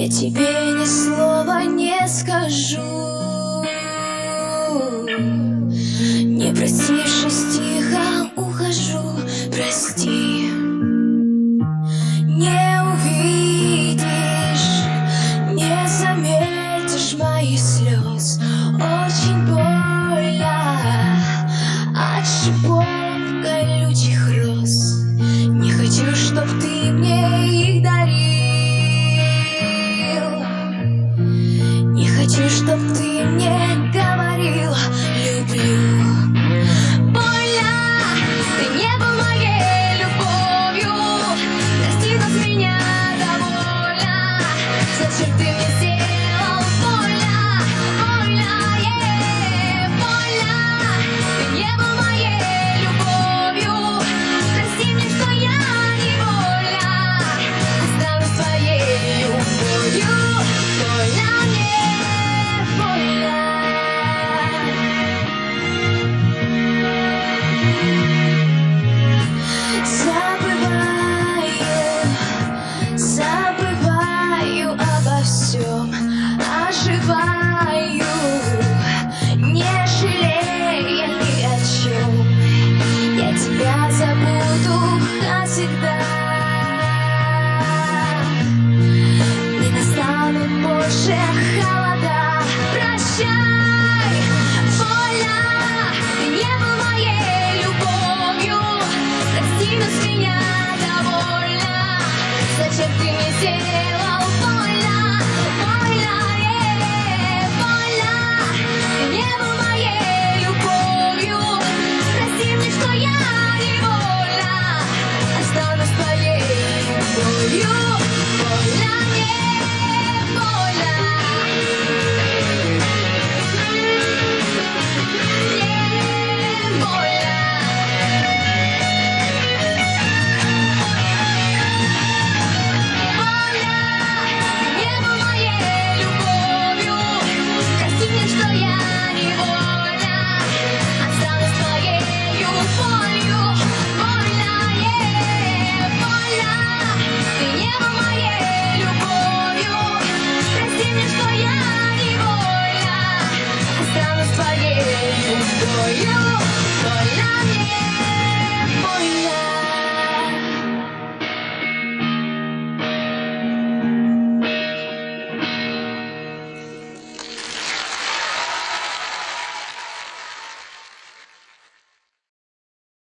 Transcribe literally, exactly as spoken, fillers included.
Я тебе ни слова не скажу, не простившись, тихо ухожу. Прости, не увидишь, не заметишь моих слез. Очень больно от шипов колючих роз. Не хочу, чтоб ты мне их дарил. Не хочу, чтоб ты мне говорил люблю. Больно, ты не был моей любовью. Прости, но с меня довольно. Зачем ты мне сделал больно? Больно, е, больно. Ты не был моей любовью. Прости мне, что я невольно останусь твоей любовью. Больно мне, больно. Забываю, забываю обо всем, оживаю, не жалея ни о чем. Я тебя забуду навсегда. Не настанут больше холода. Прощай, больно, ты не был моей любовью. Прости, но с меня довольно. Зачем ты мне сделал больно?